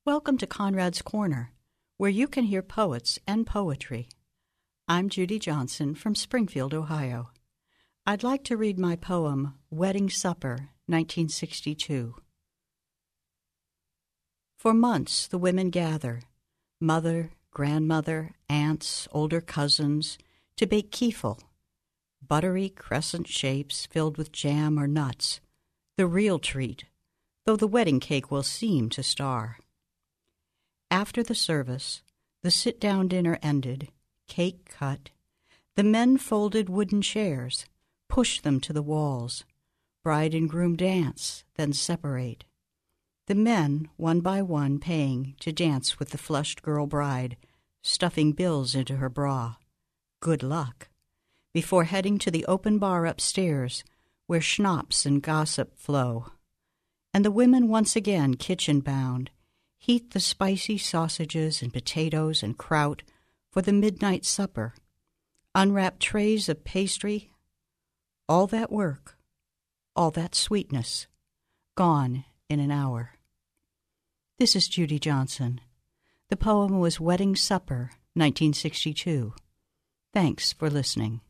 Welcome to Conrad's Corner, where you can hear poets and poetry. I'm Judy Johnson from Springfield, Ohio. I'd like to read my poem, Wedding Supper, 1962. For months the women gather, mother, grandmother, aunts, older cousins, to bake kiefel, buttery crescent shapes filled with jam or nuts, the real treat, though the wedding cake will seem to star. After the service, the sit-down dinner ended, cake cut, the men folded wooden chairs, pushed them to the walls. Bride and groom dance, then separate. The men, one by one, paying to dance with the flushed girl bride, stuffing bills into her bra. Good luck. Before heading to the open bar upstairs, where schnapps and gossip flow. And the women once again kitchen-bound, heat the spicy sausages and potatoes and kraut for the midnight supper, unwrap trays of pastry. All that work, all that sweetness, gone in an hour. This is Judy Johnson. The poem was Wedding Supper, 1962. Thanks for listening.